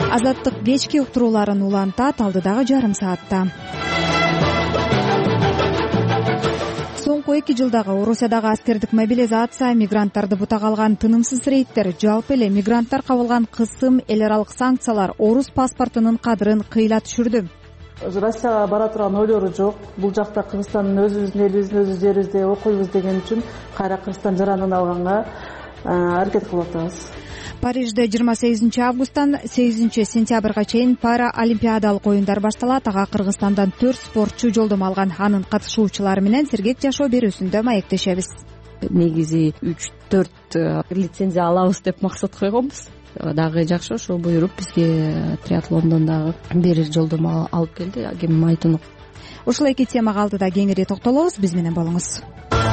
Азаттык кечки уктурууларын улантат алдыдагы жарым саатта. Соңку 2 жылдагы Орусиядагы аскердик мобилизация, мигранттарды бутага алган тынымсыз рейдтер, жалпы эле мигранттар кабылган кысым, эл аралык санкциялар орус паспортунун кадырын кыйла түшүрдү. Россияга бара турган ойлору жок. Бул жакта Кыргызстандын өзүбүздүн элибиздин өз жерибизде окуйбуз деген үчүн кайра Кыргызстан жаранын алганга аракет кылып атабыз. Парижде 28 августтан 8 сентябрга чейин пара олимпиадалык оюндар башталат. Ага Кыргызстандан 4 спортчу жолдомо алган. Анын катышуучулары менен сергек жашоо берүүсүндө маектешебиз. Негизи 3-4 лицензия алабыз деп максат койгонбуз. Дагы жакшы ошо буйруп бизге триатлондон дагы бир жолдомо алып келди. Ким айтынок. Ушул эки темага алдыда кеңири токтолобуз. Биз менен болуңуз.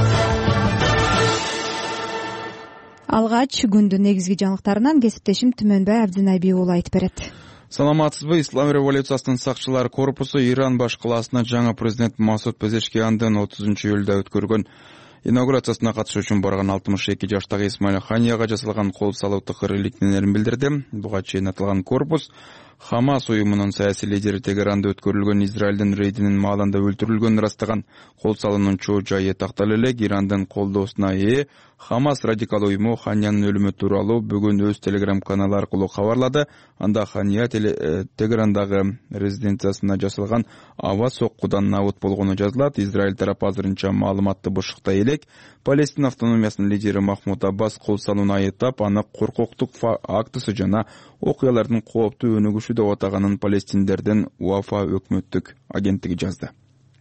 Алгач күндүн негизги жаңылыктарынан кесиптешим Түмөнбай Абдинайби уулу айтып берет. Саламатсызбы? Ислам революциясынын сакчылар корпусу Иран баш калаасына жаңы президент Масуд Пезешкияндын 30-июлда өткөргөн инаугурациясына катышуу үчүн барган 62 жаштагы Исмаил Ханияга жасалган кол салууттук ырлыктенерин билдирди. Буга чейин аталган корпус Хамас уюмунун саясий лидери Тегеранда өткөрүлгөн Израилдин рейдинин маалында өлтүрүлгөнүн ырастаган кол салуунчу жайы такталып эле Ирандын колдоосуна ээ Хамас радикал уюму Ханиянын өлүмү тууралуу бүгүн өз телеграм каналы аркылуу кабарлады. Анда Хания Тегерандагы резиденциясына жасалган аба соккудан набыт болгону жазылат. Израиль тарапы азырынча маалыматты бушуктай элек. Палестина автономиясынын лидери Махмуд Аббас кол салууну айыптап, аны коркоктук актысы жана окуялардын кооптуу өнүгүшү деп атаганын палестиндердин Уафа өкмөттүк агенттиги жазды.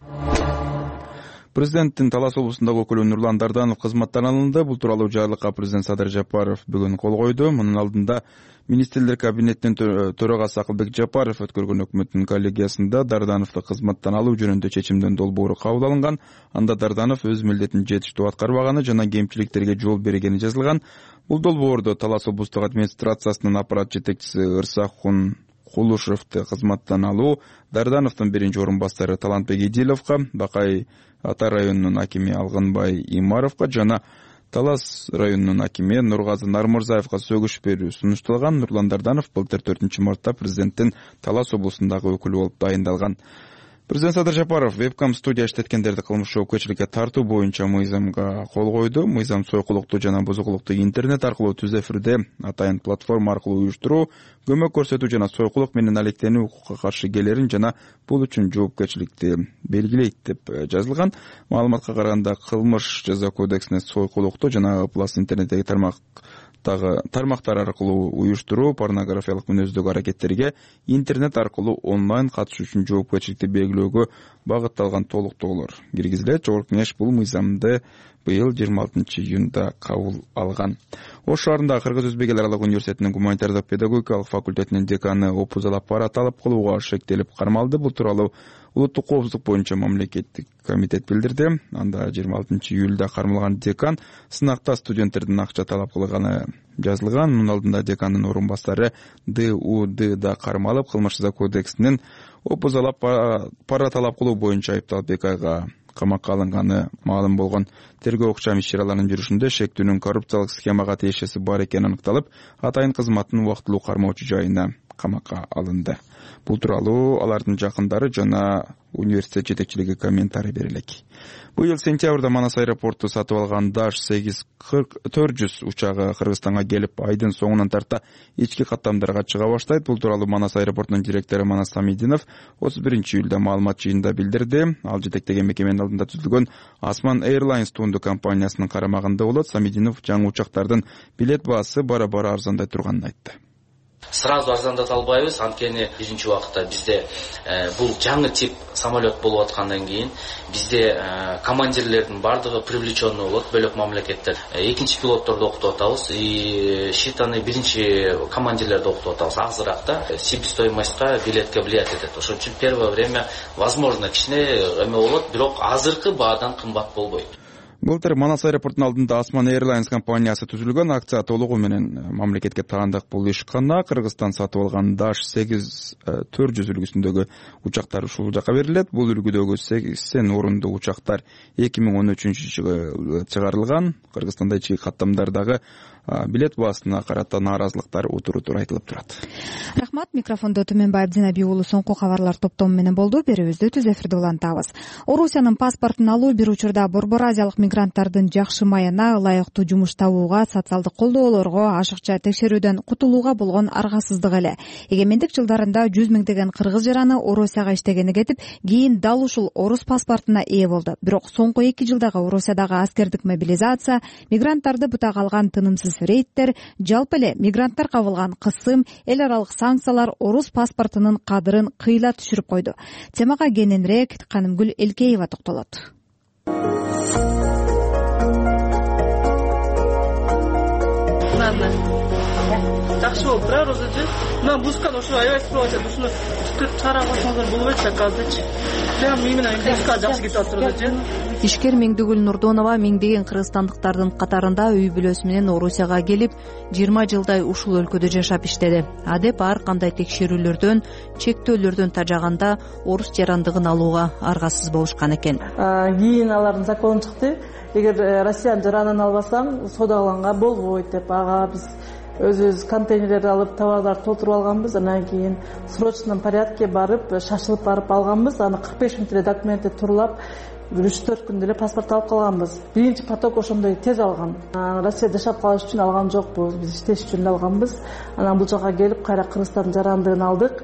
Президенттин Талас облусундагы өкүлү Нурлан Дарданов кызматтан алынды. Бул тууралуу жарлыкка президент Садыр Жапаров бүгүн кол койду. Мунун алдында министрлер кабинетинин төрагасы Акылбек Жапаров өткөргөн өкмөттүн коллегиясында Дардановду кызматтан алуу жөнүндө чечимдин долбоору кабыл алынган. Анда Дарданов өз милдетин жетиштүү аткарбаганы жана кемчиликтерге жол бергени жазылган. Бул долбоордо Талас облустук администрациясынын аппарат жетекчиси Ырсахун Кулушевди кызматтан алуу, Дардановдун биринчи орун басары Талантбек Идиловго, Бакай Ата районунун акими Алгынбай Имаровго жана Талас районунун акими Нургазы Нармырзаевго сөгүш берүү сунушталган. Нурлан Дарданов былтыр 4-мартта президенттин Талас облусундагы өкүлү болуп дайындалган. Президент Садыр Жапаров вебкам студия иштеткендерди кылмыш жоопкерчиликке тартуу боюнча мыйзамга кол койду. Мыйзам сойкулукту жана бузукулукту интернет аркылуу түз эфирде атайын платформа аркылуу уюштуруу, көмөк көрсөтүү жана сойкулук менен алектенүү укукка каршы келерин жана бул үчүн жоопкерчиликти белгилейт деп жазылган. Маалыматка караганда кылмыш жаза кодексине сойкулукту жана ыплас интернеттеги тармактар аркылуу уюштуруу, порнографиялык мүнөздөгү аракеттерге интернет аркылуу онлайн катышуу үчүн жоопкерчиликти белгилөөгө багытталган толуктоолор киргизилет. Жогорку Кеңеш бул мыйзамды быйыл 26-июнда кабыл алган. Ош шаарындагы Кыргыз-Өзбек эл аралык университетинин гуманитардык педагогикалык факультетинин деканы опузалап пара талап кылууга шектелип кармалды. Бул тууралуу Улуттук коопсуздук боюнча мамлекеттик комитет билдирди. Анда 26-июлда кармалган декан сынакта студенттердин акча талап кылганы жазылган. Мунун алдында декандын орун басары ДУДда кармалып, кылмыш жаза кодексинин опузалап пара талап кылуу боюнча айыпталып 2 айга камакка алынганы маалым болгон. Тергөө окшам иш-чараларынын жүрүшүндө шектүүнүн коррупциялык схемага тиешеси бар экени аныкталып, атайын кызматтын убактылуу кармоочу жайына камакка алынды. Бул тууралуу алардын жакындары жана университет жетекчилиги комментарий берелек. Быйыл сентябрда Манас аэропорту сатып алган Dash-8-400 учагы Кыргызстанга келип, айдын соңунан тарта ички каттамдарга чыга баштайт. Бул тууралуу Манас аэропортунун директору Манас Самидинов 31-июлда маалымат жыйынында билдирди. Ал жетектеген мекеменин алдында түзүлгөн Asman Airlines туунду компаниясынын карамагында болот. Самидинов жаңы учактардын билет баасы бара-бара арзандай турганын айтты. Сразу арзандата албайбыз, анткени биринчи убакытта бизде бул жаңы тип самолет болуп аткандан кийин бизде командирлердин бардыгы привлеченный болот, бөлөк мамлекеттер. Экинчи пилотторду окутуп атабыз, считанный биринчи командирлерди окутуп атабыз. Азыраак да себестоимостька, билетке влиять этет. Ошон үчүн первое время возможно кичине эме болот, бирок азыркы баадан кымбат болбойт. Былтыр Манас аэропортунун алдында Осман Airlines компаниясы түзүлгөн. Акция толугу менен мамлекетке таандык бул ишкана. Кыргызстан сатып алган Dash 8-400 үлгүсүндөгү учактар ушул жака берилет. Бул үлгүдөгү 80 орундуу учактар 2013-жылы чыгарылган. Кыргызстанда ички каттамдардагы билет баасына карата нааразылыктар утур айтылып турат. Рахмат. Микрофондо Түмөнбаев Динабий уулу соңку кабарлар топтому менен болду. Берүүбүздү түз эфирде улантабыз. Орусиянын паспортун алуу бир учурда Борбор Азиялык мигранттардын жакшы мааяна, ылайыктуу жумуш табууга, социалдык колдоолорго, ашыкча текшерүүдөн кутулууга болгон аргасыздык эле. Эгемендик жылдарында 100 миңдеген кыргыз жараны Орусияга иштегени кетип, кийин дал ушул орус паспортуна ээ болду. Бирок соңку 2 жылдагы Орусиядагы аскердик мобилизация, мигранттарды бутак алган тынымсыз рейдтер, жалпы эле мигранттар кабылган кысым, эл аралык санкциялар орус паспортунун кадырын кыйла түшүрүп койду. Темага кененирээк Канымгүл Элкеева токтолот. Жакшы болуп турар өзүчү. Мен бускан ошо аябай спросат, ушуну түтүп чыгарып койсоңуздар болбойт заказдычы. Прям менен буска жакшы кетип атат өзүчү. Ишкер Меңдигүл Нурдонова миңдеген кыргызстандыктардын катарында үй бүлөсү менен Орусияга келип, 20 жылдай ушул өлкөдө жашап иштеди. Адеп ар кандай текшерүүлөрдөн, чектөөлөрдөн тажаганда орус жарандыгын алууга аргасыз болушкан экен. Кийин алардын закону чыкты. Эгер Россиянын жаранын албасаң, содаланга болбойт деп, ага биз өзүбүз контейнерлерди алып, товарларды толтуруп алганбыз. Андан кийин срочном порядке барып, шашылып барып алганбыз. Аны 45 мүнөт эле документти турлап, 3-4 күндө эле паспорт алып калганбыз. Биринчи поток ошондой тез алган. Россияда жашап калыш үчүн алган жокпуз, биз иштеш үчүн алганбыз. Анан бул жака келип, кайра Кыргызстандын жарандыгын алдык.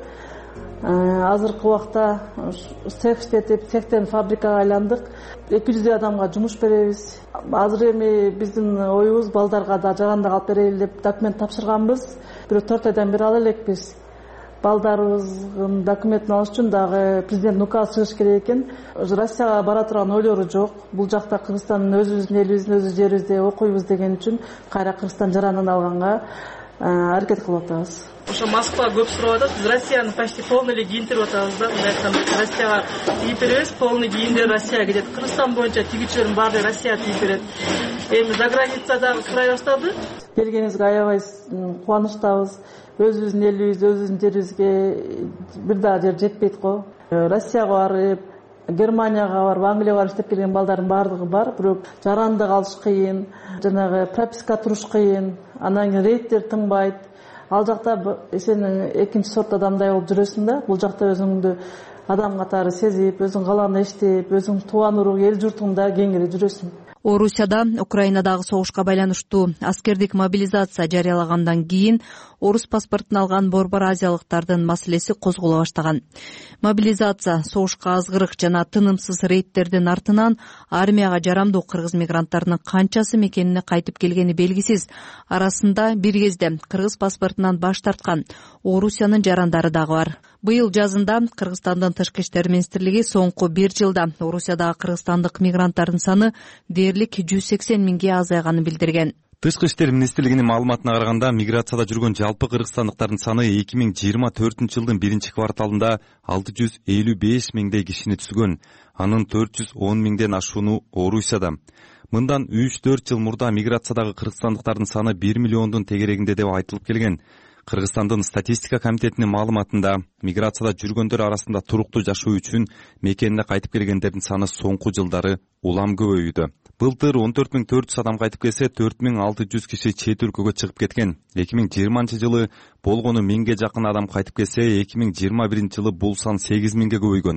Азыркы убакта цех иштетип, цехтен фабрикага айландык. 200 адамга жумуш беребиз. Азыр эми биздин оюбуз балдарга да жарандык алып берели деп документ тапшырганбыз. Бирок 4 айдан бери ала элекпиз. Балдарыбыздын документин алыш үчүн дагы президент указ чыгыш керек экен. Россияга бара турган ойлору жок. Бул жакта Кыргызстандын өзүбүздүн элибиздин өзү жерибизде окуйбуз деген үчүн кайра Кыргызстан жаранын алганга аракет кылып атабыз. Ошо Москва көп сурап атат. Биз Россияны почти полный эле кийинтирип атабыз да. Мындай айтканда Россияга тийип беребиз, полный кийимдер Россияга кетет. Кыргызстан боюнча тигичилердин баары Россияга тийип берет. Эми за границадагы сурай баштады. Келгенибизге аябай кубанычтабыз. Өзүбүздүн элибизде, өзүбүздүн жерибизге бир да жер жетпейт го. Россияга барып, Германияга барып, Англияга барып иштеп келген балдардын баардыгы бар. Бирок жарандык алыш кыйын, жанагы прописка туруш кыйын, анан кийин рейдтер тынбайт. Ал жакта сен экинчи сорт адамдай болуп жүрөсүң да. Бул жакта өзүңдү адам катары сезип, өзүң калагандай иштеп, өзүң тууган урук, эл журтуңда кеңири жүрөсүң. Орусияда Украинадагы согушка байланыштуу аскердик мобилизация жарыялагандан кийин орус паспортун алган борбор азиялыктардын маселеси козголо баштаган. Мобилизация, согушка азгырык жана тынымсыз рейдтердин артынан армияга жарамдуу кыргыз мигранттарынын канчасы мекенине кайтып келгени белгисиз. Арасында бир кезде кыргыз паспортунан баш тарткан Орусиянын жарандары дагы бар. Быйыл жазында Кыргызстандын Тышкы иштер министрлиги соңку 1 жылда Орусиядагы кыргызстандык мигранттардын саны дээрлик 180 миңге азайганын билдирген. Тышкы иштер министрлигинин маалыматына караганда, миграцияда жүргөн жалпы кыргызстандыктардын саны 2024-жылдын 1-кварталында 655 миңдей кишини түзгөн. Анын 410 миңден ашууну Орусияда. Мындан 3-4 жыл мурда миграциядагы кыргызстандыктардын саны 1 миллиондун тегерегинде деп айтылып келген. Кыргызстандын статистика комитетинин маалыматында миграцияда жүргөндөр арасында туруктуу жашоо үчүн мекенине кайтып келгендердин саны соңку жылдары улам көбөйүүдө. Былтыр 14.400 адам кайтып келсе, 4.600 киши чет өлкөгө чыгып кеткен. 2020-жылы болгону 1000ге жакын адам кайтып келсе, 2021-жылы бул сан 8 миңге көбөйгөн.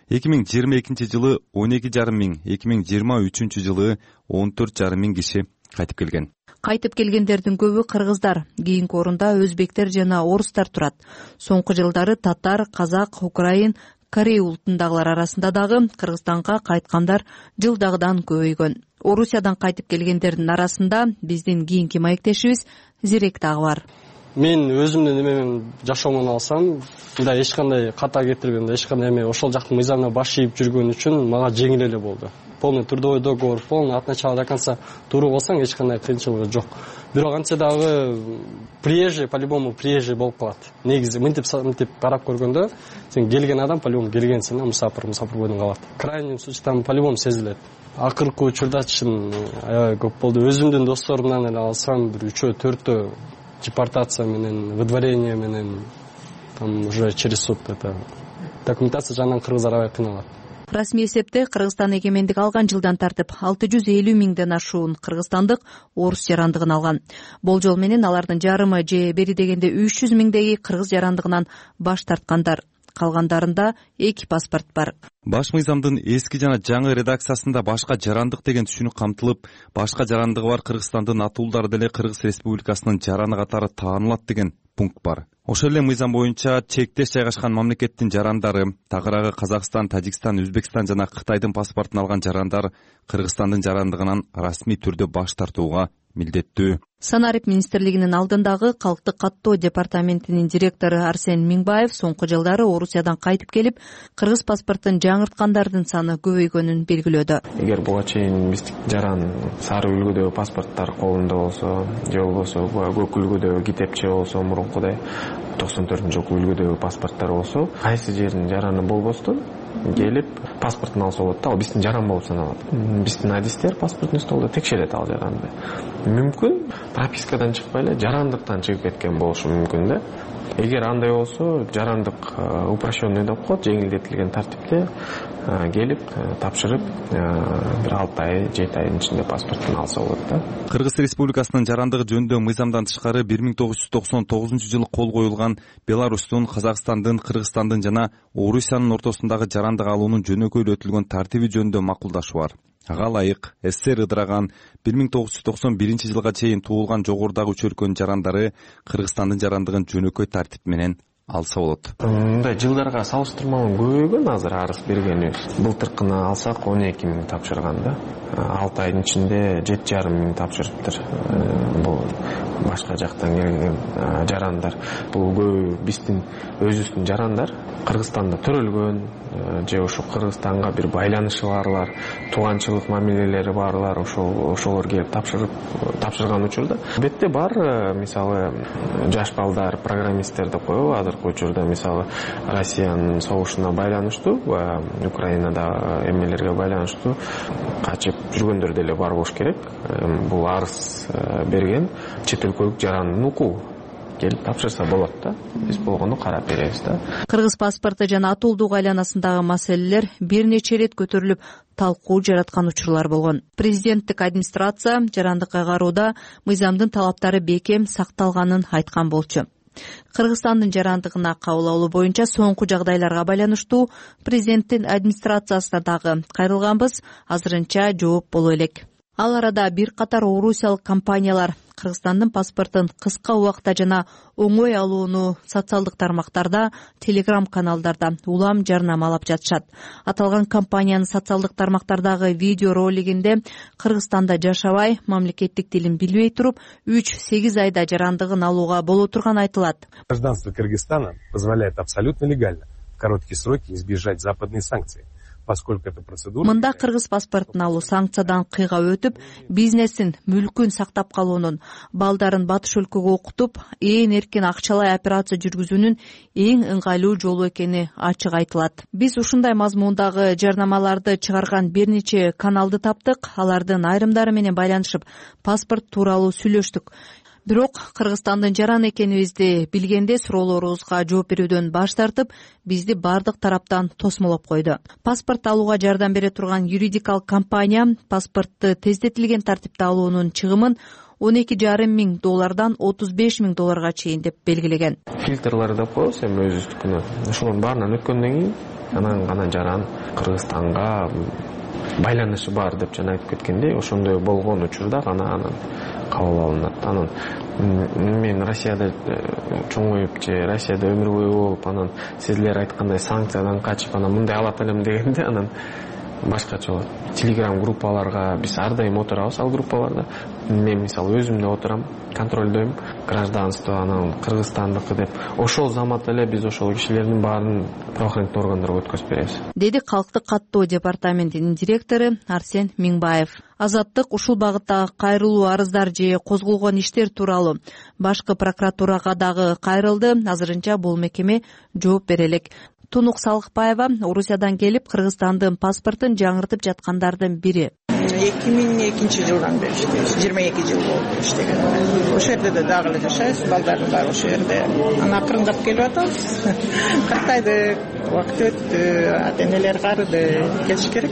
2022-жылы 12,5 миң, 2023-жылы 14,5 миң киши кайтып келген. Кайтып келгендердин көбү кыргыздар, кийинки орунда өзбектер жана орустар турат. Соңку жылдары татар, казак, украин, корей улутундагылар арасында дагы Кыргызстанга кайткандар жылдагыдан көбөйгөн. Орусиядан кайтып келгендердин арасында биздин кийинки маектешибиз Зирек дагы бар. мен өзүмдүн эмемен жашоомун алсам, мындай эч кандай ката кетирбейм, эч кандай эме ошол жактын мыйзамына баш ийип жүргөн үчүн мага жеңил эле болду. Полный трудовой договор, полный от начала до конца туруу болсоң эч кандай кыйынчылыгы жок. Бирок антсе дагы приезжий, по-любому приезжий болуп калат. Негизи мынтип карап көргөндө сен келген адам по-любому келгенсиң, мусафир бойдон калат. Крайний случай по-любому сезилет. Акыркы учурда чын аябай көп болду. Өзүмдүн досторумдан эле алсам бир 3-4 депортация менен, выдворение менен, там уже через суд это документация жанынан кыргыздар аябай кыйналат. Расмий эсепте Кыргызстан эгемендик алган жылдан тартып 650 миңден ашуун кыргызстандык орус жарандыгын алган. Болжол менен алардын жарымы же бери дегенде 300 миңдеги кыргыз жарандыгынан баш тарткандар. Калгандарында 2 паспорт бар. Баш мыйзамдын эски жана жаңы редакциясында башка жарандык деген түшүнүк камтылып, башка жарандыгы бар Кыргызстандын атуулдары деле Кыргыз Республикасынын жараны катары таанылат деген пункт бар. Ошол эле мыйзам боюнча чектеш жайгашкан мамлекеттин жарандары, тагыраагы Казакстан, Тажикстан, Өзбекстан жана Кытайдын паспортун алган жарандар Кыргызстандын жарандыгынан расмий түрдө баш тартууга милдеттүү. Санарип министрлигинин алдындагы калктык каттоо департаментинин директору Арсен Миңбаев соңку жылдары Орусиядан кайтып келип, кыргыз паспортун жаңырткандардын саны көбөйгөнүн белгилөөдө. Эгер буга чейин биздик жаран сары үлгүдөгү паспорттар колунда болсо, же болбосо көк үлгүдөгү китепче болсо, мурункудай 94-жылкы үлгүдөгү паспорттар болсо, кайсы жердин жараны болбостон келип паспортун алса болот да, ал биздин жаран болуп саналат. Биздин адистер паспортный столдо текшерет ал жаранды. Мүмкүн пропискадан чыкпай эле жарандыктан чыгып кеткен болушу мүмкүн да. Эгер андай болсо, жарандык упрощенный деп коет, жеңилдетилген тартипте келип тапшырып бир 6 ай, 7 айдын ичинде паспортун алса болот да. Кыргыз Республикасынын жарандыгы жөнүндө мыйзамдан тышкары 1999-жылы кол коюлган Беларустун, Казакстандын, Кыргызстандын жана Орусиянын ортосундагы жарандык алуунун жөнөкөйлөтүлгөн тартиби жөнүндө макулдашуу бар. Ага ылайык СССР ыдыраган 1991-жылга чейин туулган жогорудагы үч өлкөнүн жарандары Кыргызстандын жарандыгын жөнөкөй тартип менен алса болот. Мындай жылдарга салыштырмалуу көбөйгөн азыр арыз бергенибиз. Былтыркыны алсак 12 миң тапшырган да. 6 айдын ичинде 7,5 миң тапшырыптыр. Бул башка жактан келген жарандар. Бул көбү биздин өзүбүздүн жарандар Кыргызстанда төрөлгөн, же ошо Кыргызстанга бир байланышы барлар, тууганчылык мамилелери барлар, ошолор келип тапшырган учурда. Бетте бар, мисалы, жаш балдар, программисттер деп коебу, азыркы учурда мисалы Россиянын согушуна байланыштуу, Украинада эмелерге байланыштуу качып жүргөндөр деле бар болуш керек. Бул арыз берген чет өлкөлүк жарандын укугу. Келип тапшырса болот да. Биз болгону карап беребиз да. Кыргыз паспорту жана атуулдук айланасындагы маселелер бир нече ирет көтөрүлүп, талкуу жараткан учурлар болгон. Президенттик администрация жарандык кайгарууда мыйзамдын талаптары бекем сакталганын айткан болчу. Кыргызстандын жарандыгына кабыл алуу боюнча соңку жагдайларга байланыштуу президенттин администрациясына дагы кайрылганбыз, азырынча жооп боло элек. Ал арада бир катар орусиялык компаниялар Кыргызстандын паспортун кыска убакта жана оңой алууну социалдык тармактарда, телеграм каналдарда улам жарнамалап жатышат. Аталган компаниянын социалдык тармактардагы видео ролигинде Кыргызстанда жашабай, мамлекеттик тилин билбей туруп, 3-8 айда жарандыгын алууга боло турганы айтылат. Гражданство Кыргызстана позволяет абсолютно легально в короткие сроки избежать западной санкции. Мында кыргыз паспортун алуу санкциядан кыйга өтүп, бизнесин, мүлкүн сактап калуунун, балдарын батыш өлкөгө окутуп, ээн эркин акчалай операция жүргүзүүнүн эң ыңгайлуу жолу экени ачык айтылат. Биз ушундай мазмундагы жарнамаларды чыгарган бир нече каналды таптык, алардын айрымдары менен байланышып, паспорт тууралуу сүйлөштүк. Бирок Кыргызстандын жаран экенибизди билгенде суроолорубузга жооп берүүдөн баш тартып, бизди бардык тараптан тосмолоп койду. Паспорт алууга жардам бере турган юридикалык компания паспортту тездетилген тартипте алуунун чыгымын $12,5 миң $35 миң чейин деп белгилеген. Фильтрлар деп коебуз эми өзүбүздүкүнө. Ошонун баарынан өткөндөн кийин анан гана жаран Кыргызстанга байланышы бар деп жана айтып кеткендей, ошондой болгон учурда гана анан кабыл алынат. Анан мен Россияда чоңоюп же Россияда өмүр бою болуп, анан сиздер айткандай санкциядан качып, анан мындай алат элем дегенде, анан башкача болот. Телеграм группаларга биз ар дайым отурабыз. Ал группаларда мен мисалы өзүм да отурам, контролдойм. Гражданство анан Кыргызстандыкы деп. Ошол заматта эле биз ошол кишилердин баарын правоохранительный органдарга өткөзүп беребиз, деди Калктык каттоо департаментинин директору Арсен Миңбаев. Азаттык ушул багыттагы кайрылуу арыздар же козголгон иштер тууралуу башкы прокуратурага дагы кайрылды. Азырынча бул мекеме жооп бере элек. Тунук Салыкбаева Орусиядан келип Кыргызстандын паспортун жаңыртып жаткандардын бири. 2002-жылдан бери иштейбиз. 22 жыл болду иштеген. Ошол жерде дагы эле жашайбыз. Балдарым бар ошол жерде. Анан акырындап келип атабыз. Картайды, убакыт өттү, ата-энелер карыды, келиш керек.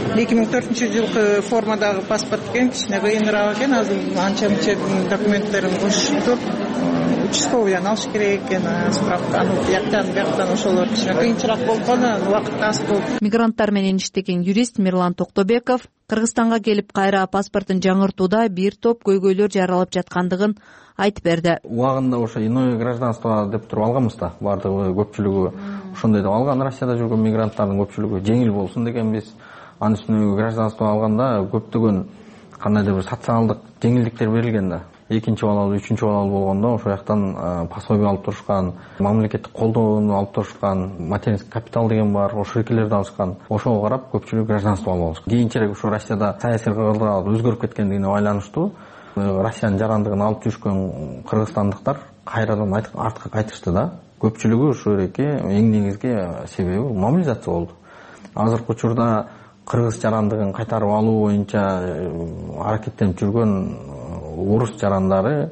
2004-жылкы формадагы паспорт экен, кичине кыйыныраак экен. Азыр анча-мынча документтерин кошуп участковыйдан алыш керек экен, справканы бияктан ошолор кичине кыйынчыраак болгон, убакыт аз болду. Мигранттар менен иштеген юрист Мирлан Токтобеков Кыргызстанга келип кайра паспортун жаңыртууда бир топ көйгөйлөр жаралып жаткандыгын айтып берди. Убагында ошо иное гражданство деп туруп алганбыз да, бардыгы көпчүлүгү ошондой деп алган. Россияда жүргөн мигранттардын көпчүлүгү жеңил болсун дегенбиз. Анын үстүнө гражданство алганда көптөгөн кандайдыр бир социалдык жеңилдиктер берилген да. Экинчи балалуу, үчүнчү балалуу болгондо ошол жактан пособие алып турушкан, мамлекеттик колдоону алып турушкан, материнский капитал деген бар, ошол экилерди алышкан. Ошого карап көпчүлүк гражданство алып алышкан. Кийинчерээк ушу Россияда саясий кыргыздар өзгөрүп кеткендигине байланыштуу Россиянын жарандыгын алып жүрүшкөн кыргызстандыктар кайрадан артка кайтышты да. Көпчүлүгү ушул эки эң негизги себеби мобилизация болду. Азыркы учурда кыргыз жарандыгын кайтарып алуу боюнча аракеттенип жүргөн орус жарандары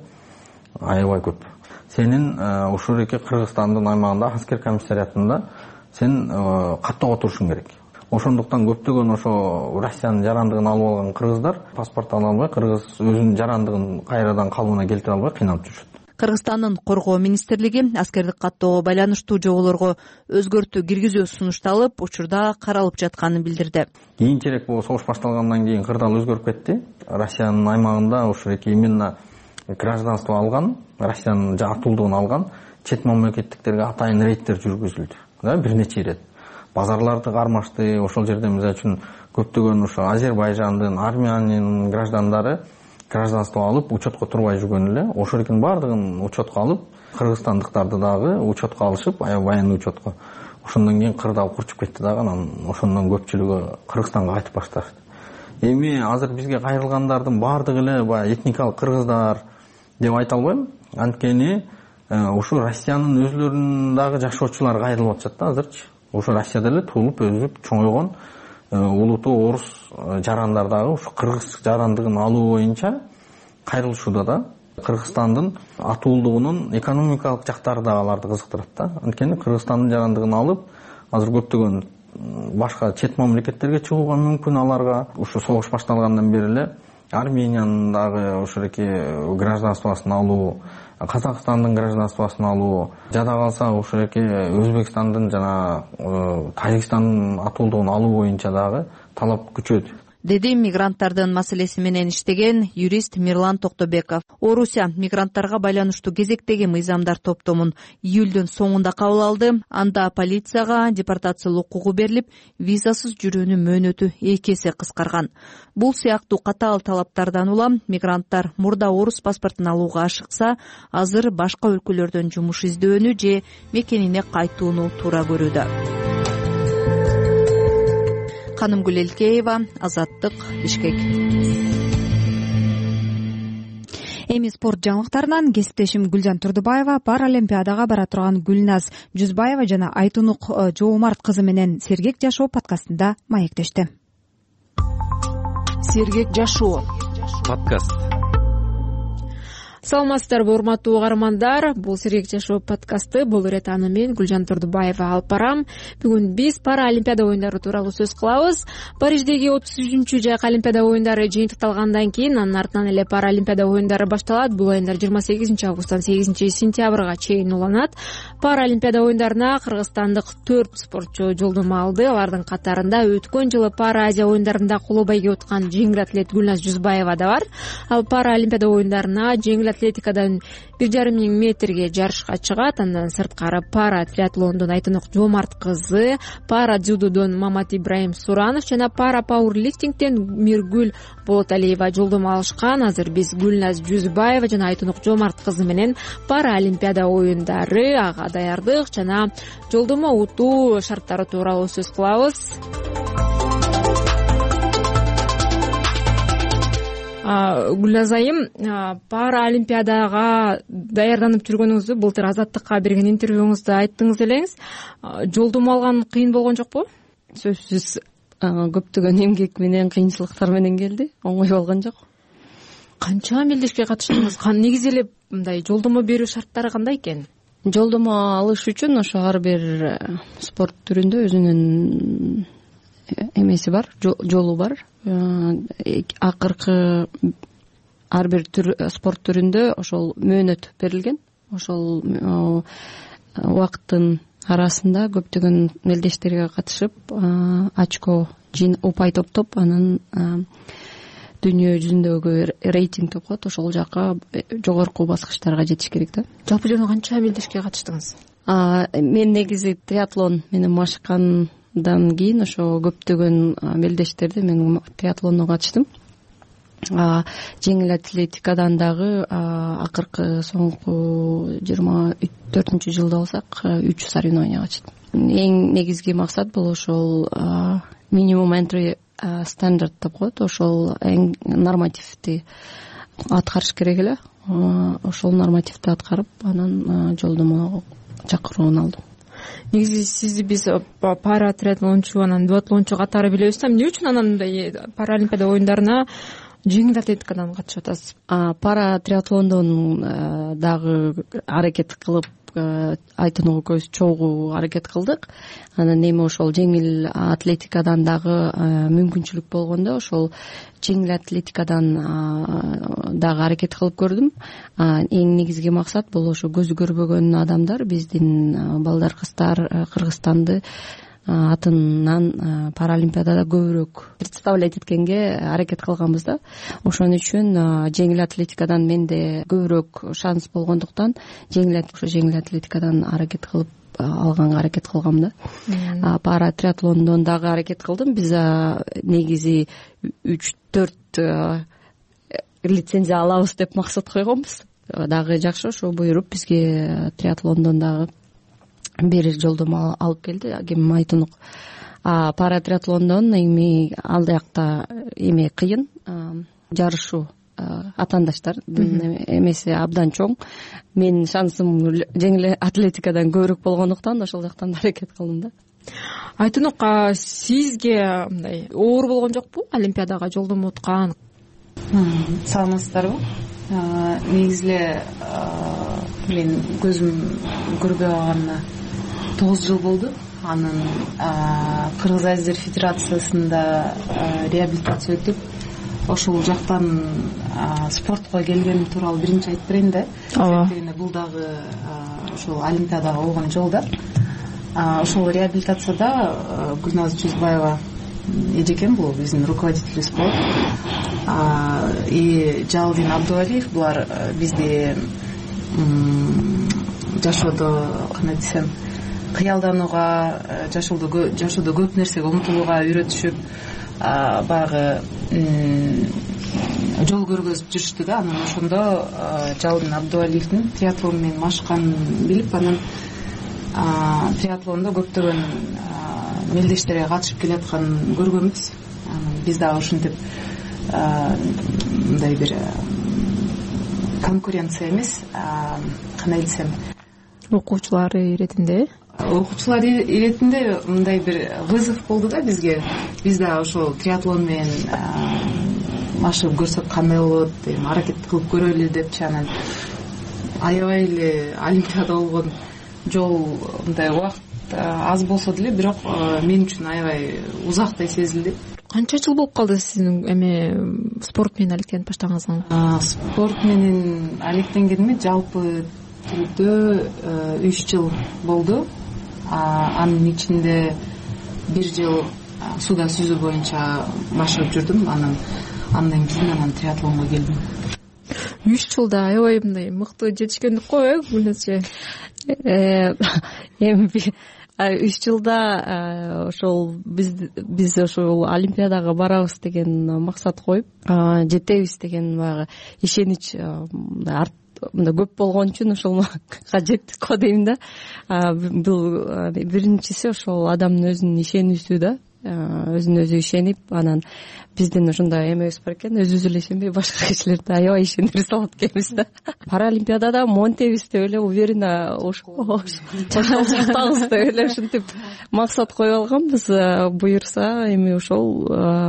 аябай көп. Сенин ушул эки Кыргызстандын аймагында аскер комиссариатында сен каттоого турушуң керек. Ошондуктан көптөгөн ошо Россиянын жарандыгын алып алган кыргыздар паспорт ала албай, кыргыз өзүнүн жарандыгын кайрадан калыбына келтире албай кыйналып жүрүшөт. Кыргызстандын коргоо министрлиги аскердик каттоого байланыштуу жоболорго өзгөртүү киргизүү сунушталып, учурда каралып жатканын билдирди. Кийинчерээк бул согуш башталгандан кийин кырдаал өзгөрүп кетти. Россиянын аймагында ошол эки именно гражданство алган, Россиянын атуулдугун алган чет мамлекеттиктерге атайын рейдтер жүргүзүлдү. Бир нече ирет. Базарларды кармашты. Ошол жерде мисалы үчүн көптөгөн ошо Азербайжандын, Армениянын граждандары гражданство алып, учетко турбай жүргөн эле. Ошол экенин баардыгын учетко алып, кыргызстандыктарды дагы учетко алышып, военный учетко. Ошондон кийин кырдаал курчуп кетти дагы, анан ошондон көпчүлүгү Кыргызстанга кайтып башташты. Эми азыр бизге кайрылгандардын баардыгы эле баягы этникалык кыргыздар деп айта албайм. Анткени ушу Россиянын өзүлөрүнүн дагы жашоочулары кайрылып атышат да азырчы. Ошо Россияда эле туулуп, өсүп, чоңойгон улуттуу орус жарандар дагы ушу кыргыз жарандыгын алуу боюнча кайрылышууда да. Кыргызстандын атуулдугунун экономикалык жактары да аларды кызыктырат да. Анткени Кыргызстандын жарандыгын алып, азыр көптөгөн башка чет мамлекеттерге чыгууга мүмкүн аларга. Ушу согуш башталгандан бери эле Армениянын дагы ошол эки гражданствосын алуу, Казакстандын гражданствосын алуу, жада калса ошол эки Өзбекстандын жана Тажикстандын атуулдугун алуу боюнча дагы талап күчөйдү, деди мигранттардын маселеси менен иштеген юрист Мирлан Токтобеков. Орусия мигранттарга байланыштуу кезектеги мыйзамдар топтомун июлдун соңунда кабыл алды. Анда полицияга депортациялоо укугу берилип, визасыз жүрүүнүн мөөнөтү 2 эсе кыскарган. Бул сыяктуу катаал талаптардан улам мигранттар мурда орус паспортун алууга ашыкса, азыр башка өлкөлөрдөн жумуш издөөнү же мекенине кайтууну туура көрүүдө. Канымгүл Элкеева, Азаттык, Бишкек. Эми спорт жаңылыктарынан кесиптешим Гүлжан Турдубаева Паралимпиадага бара турган Гүлназ Жүзбаева жана Айтунук Жоомарт кызы менен Сергек жашоо подкастында маектешти. Сергек жашоо подкаст. Саламатсыздарбы, урматтуу угармандар. Бул Сергек жашоо подкасты. Бул ирет аны мен Гүлжан Турдубаева алып барам. Бүгүн биз Паралимпиада оюндары тууралуу сөз кылабыз. Париждеги 33-чү жайкы Олимпиада оюндары жыйынтыкталгандан кийин анын артынан эле Паралимпиада оюндары башталат. Бул оюндар 28 августтан 8 сентябрга чейин уланат. Паралимпиада оюндарына кыргызстандык 4 спортчу жолдомо алды. Алардын катарында өткөн жылы Пара Азия оюндарында коло байге уткан жеңил атлет Гүлназ Жүзбаева да бар. Ал Паралимпиада оюндарына жеңил атлетикадан 1,5 метрге жарышка чыгат. Андан сырткары пара триатлондон Айтынок Жомарт кызы, пара дзюдодон Мамат Ибраим Суранов жана пара пауэрлифтингден Миргүл Болоталиева жолдомо алышкан. Азыр биз Гүлназ Жүзбаева жана Айтынок Жомарт кызы менен пара олимпиада оюндары, ага даярдык жана жолдомо утуу шарттары тууралуу сөз кылабыз. Гүлназ айым, пара олимпиадага даярданып жүргөнүңүздү былтыр Азаттыкка берген интервьюңузда айттыңыз элеңиз. Жолдомо алган кыйын болгон жокпу? Сөзсүз көптөгөн эмгек менен, кыйынчылыктар менен келди. Оңой болгон жок. Канча мелдешке катыштыңыз? Негизи эле мындай жолдомо берүү шарттары кандай экен? Жолдомо алыш үчүн ошо ар бир спорт түрүндө өзүнүн эмеси бар, жолу бар. Акыркы ар бир спорт түрүндө ошол мөөнөт берилген. Ошол убакыттын арасында көптөгөн мелдештерге катышып, очко упай топтоп, анан дүйнө жүзүндөгү рейтинг деп коет, ошол жака жогорку баскычтарга жетиш керек да. Жалпы жана канча мелдешке катыштыңыз? Мен негизи триатлон менен машыккандан кийин ошо көптөгөн мелдештерди мен триатлондо катыштым. Жеңил атлетикадан дагы акыркы соңку 24-жылда болсак 3 соревнования катыштым. Эң негизги максат бул ошол минимум entry стандарт деп коет, ошол эң нормативди аткарыш керек эле. Ошол нормативди аткарып, анан жолдомо чакыруун алдым. Негизи сизди биз пара триатлончу, анан дуатлончу катары билебиз да, эмне үчүн анан мындай паралимпиада оюндарына жеңил атлетикадан катышып атасыз? Пара триатлондон дагы аракет кылып, Айтынок экөөбүз чогуу аракет кылдык. Анан эми ошол жеңил атлетикадан дагы мүмкүнчүлүк болгондо ошол жеңил атлетикадан дагы аракет кылып көрдүм. Эң негизги максат бул ошо көзү көрбөгөн адамдар, биздин балдар, кыздар Кыргызстанды атынан паралимпиадада көбүрөөк представлять эткенге аракет кылганбыз да. Ошон үчүн жеңил атлетикадан менде көбүрөөк шанс болгондуктан жеңил атлетикадан аракет кылып алганга аракет кылгам да. Пара триатлондон дагы аракет кылдым. Биз негизи 3-4 лицензия алабыз деп максат койгонбуз. Дагы жакшы, ошо буйруп бизге триатлондон дагы бир жолдомо алып келди Агим Айтынок. Пара триатлондон эми алдыякта эме кыйын, жарышуу атаандаштардын эмеси абдан чоң. Менин шансым жеңил атлетикадан көбүрөөк болгондуктан ошол жактан аракет кылдым да. Айтынок, сизге мындай оор болгон жокпу олимпиадага жолдомо уткан? Саламатсыздарбы? Негизи эле мен көзүм көрбөй калганына 9 жыл болду. Анын Кыргыз Азер Федерациясында реабилитация өтүп, ошол жактан спортко келгеним тууралуу биринчи айтып берейин да. Себеби бул дагы ошол олимпиадага болгон жол да. Ошол реабилитацияда Гүлназ Жүзбаева эжекем, бул биздин руководителибиз болот. И Жалдин Абдуалиев, булар бизди жашоодо кандай десем, кыялданууга, жашоодо көп нерсеге умтулууга үйрөтүшүп, баягы жол көргөзүп жүрүштү да. Анан ошондо Жалдин Абдуалиевдин триатлон менен машыкканын билип, анан триатлондо көптөгөн мелдештерге катышып келатканын көргөнбүз. Биз дагы ушинтип мындай бир конкуренция эмес, кандай десем, окуучулар иретинде мындай бир вызов болду да бизге. Биз дагы ошол триатлон менен машыгып көрсөк кандай болот, аракет кылып көрөлү депчи. Анан аябай эле олимпиада болгон жол, мындай убакыт аз болсо деле, бирок мен үчүн аябай узактай сезилди. Канча жыл болуп калды сиздин эме спорт менен алектенип баштаганыңызга? Спорт менен алектенгениме жалпы түрдө 3 жыл болду. Анын ичинде 1 жыл суда сүзүү боюнча машыгып жүрдүм. Андан кийин триатлонго келдим. 3 жылда аябай мындай мыкты жетишкендик го Гүлназчы. Эми 3 жылда ошол биз ошол Олимпиадага барабыз деген максат коюп жетебиз деген баягы ишенич мындай көп болгон үчүн ошол жеттик го дейм да. Бул биринчиси ошол адамдын өзүнүн ишенүүсү да, өзүнө өзү ишенип, анан биздин ошондой эмебиз бар экен, өзүбүз эле ишенбей башка кишилерди аябай ишендире салат экенбиз да. Паралимпиадада монтебиз деп эле уверенно ошол жактабыз деп эле ушинтип максат коюп алганбыз. Буюрса эми ошол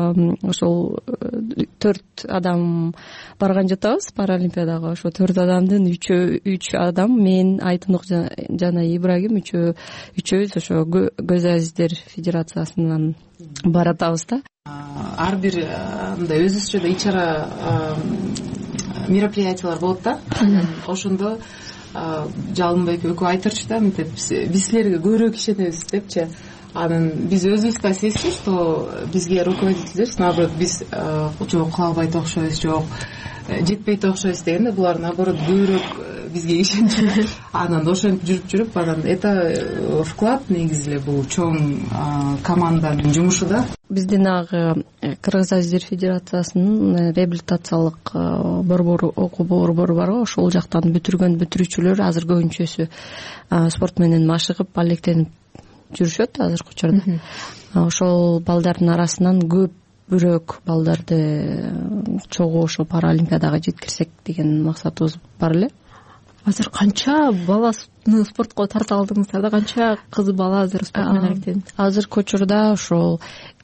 4 адам барган жатабыз Паралимпиадага. Ошо 4 адамдын 3 адам, мен, Айтынук жана Ибрагим үчөөбүз ошо Көз Азиздер Федерациясынан баратабыз да. Ар бир мындай өзүбүзчө да ичара мероприятиялар болот да. Ошондо Жалынбек экөө айтырчу да, мынтип биз силерге көбүрөөк ишенебиз депчи. Анан биз өзүбүз да сезчүбүз, что бизге руководителдер наоборот биз жок кыла албайт окшойбуз, жок жетпейт окшойбуз дегенде, булар наоборот көбүрөөк бизге ишенчү. Анан ошентип жүрүп анан это вклад негизи эле бул чоң команданын жумушу да. Биздин Кыргыз Азиздер Федерациясынын реабилитациялык борбору, окуу борбору барго, ошол жактан бүтүрүүчүлөр азыр көбүнчөсү спорт менен машыгып, алектенип жүрүшөт азыркы учурда. Ошол балдардын арасынан көбүрөөк балдарды чогуу ошо Паралимпиадага жеткирсек деген максатыбыз бар эле. Азыр канча баланы спортко тарта алдыңыздар да, канча кыз бала азыр спорт менен алектенет? Азыркы учурда ошол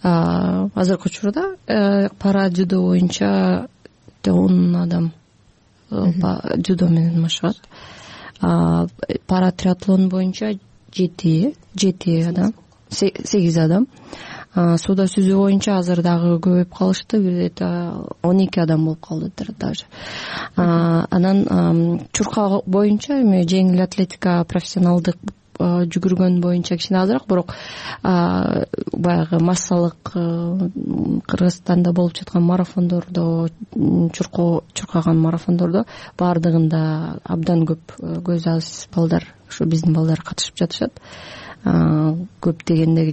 пара дзюдо боюнча 10 адам дзюдо менен машыгат. Пара триатлон боюнча 7 адам, 8 адам. Сууда сүзүү боюнча азыр дагы көбөйүп калышты, бир 12 адам болуп калдыдыр даже. Анан чурка боюнча эми жеңил атлетика профессионалдык жүгүргөн боюнча кичине азыраак, бирок баягы массалык Кыргызстанда болуп жаткан марафондордо, чуркаган марафондордо баардыгында абдан көп көз аз балдар, ушу биздин балдар катышып жатышат. Көп дегенде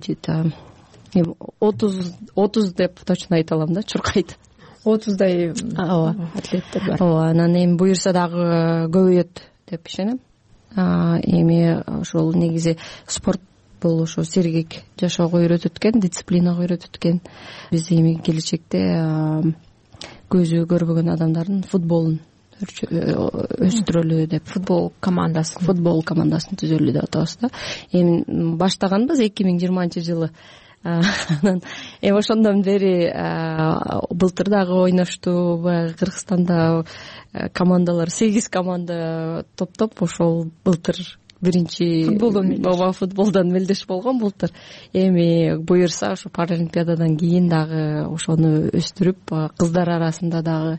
30 деп точно айта алам да, чуркайт. 30дай атлеттер бар. Анан эми буюрса дагы көбөйөт деп ишенем. Эми ошол негизи спорт бул ошо сергек жашоого үйрөтөт экен, дисциплинага өйрөтөт экен. Биз эми келечекте көзү көрбөгөн адамдардын футболун өстүрөлү деп, футбол командасын түзөлү деп атабыз да. Эми баштаганбыз 2020-жылы. Анан эми ошондон бери былтыр дагы ойношту. Кыргызстанда командалар 8 команда топтоп, ошол былтыр биринчи футболдон мелдеш болгон былтыр. Эми буюрса ошо Паралимпиададан кийин дагы ошону өстүрүп, кыздар арасында дагы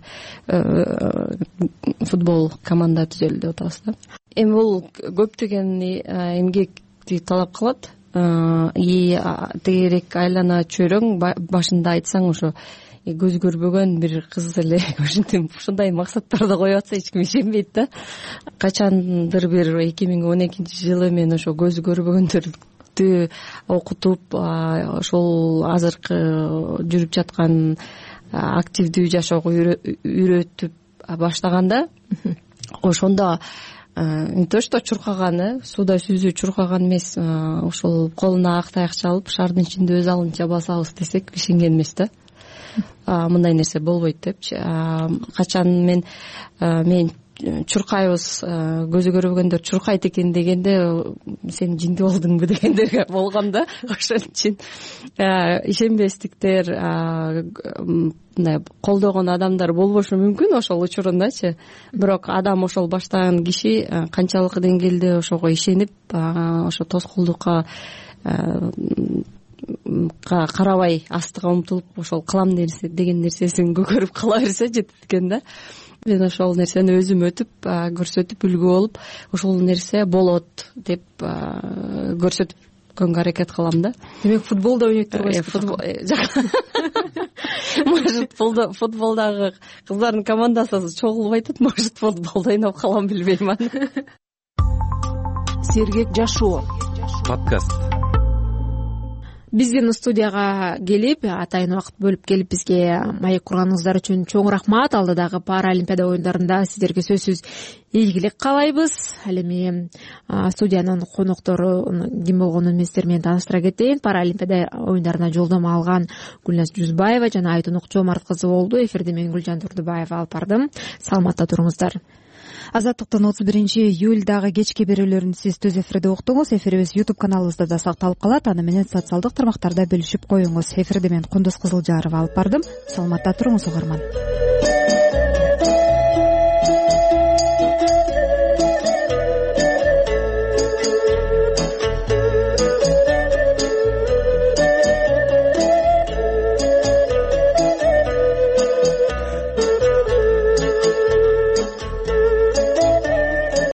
футбол команда түзөлү деп атабыз да. Эми бул көптөгөн эмгекти талап кылат. Тегерек айлана чөйрөң башында айтсаң, ошо көз көрбөгөн бир кыз эле ушундай максаттарды коюп атса эч ким ишенбейт да. Качандыр бир 2012-жылы мен ошо көз көрбөгөндөрдү окутуп, ошол азыркы жүрүп жаткан активдүү жашоого үйрөтүп баштаганда, ошондо не то что чуркаган, сууда сүзүү чуркаган эмес, ошол колуна ак таякча алып шаардын ичинде өз алынча басабыз десек ишенген эмес да. Мындай нерсе болбойт депчи. Качан мен чуркайбыз, көзү көрбөгөндөр чуркайт экен дегенде, сен жинди болдуңбу дегендер болгон да. Ошон үчүн ишенбестиктер, мындай колдогон адамдар болбошу мүмкүн ошол учурундачы. Бирок адам ошол баштаган киши канчалык деңгээлде ошого ишенип, ошо тоскоолдукка карабай астыга умтулуп, ошол кылам деген нерсесин көрүп кала берсе жетет экен да. Мен ошол нерсени өзүм өтүп, көрсөтүп, үлгү болуп, ошол нерсе болот деп көрсөтүп көргөнгө аракет кылам да. Демек футболдо ойнойт турбайсызбы? может футболдогы кыздардын командасы чогулуп айтат, может футболду ойноп калам, билбейм аны. Сергек жашоо подкаст. Биздин студияга келип, атайын убакыт бөлүп келип бизге маек курганыңыздар үчүн чоң рахмат. Алдыдагы Паралимпиада оюндарында сиздерге сөзсүз ийгилик каалайбыз. Ал эми студиянын коноктору ким болгонун мен сиздер менен тааныштыра кетейин. Паралимпиада оюндарына жолдомо алган Гүлназ Жүзбаева жана Айтунук Жомарт кызы болду. Эфирде мен Гүлжан Турдубаева алып бардым. Саламатта туруңуздар. Азаттыктын 31-июлдагы кечки берүүлөрүн сиз түз эфирде уктуңуз. Эфирибиз YouTube каналыбызда да сакталып калат. Аны менен социалдык тармактарда бөлүшүп коюңуз. Эфирде мен Кундуз Кызылжарова алып бардым. Саламатта туруңуз угарман.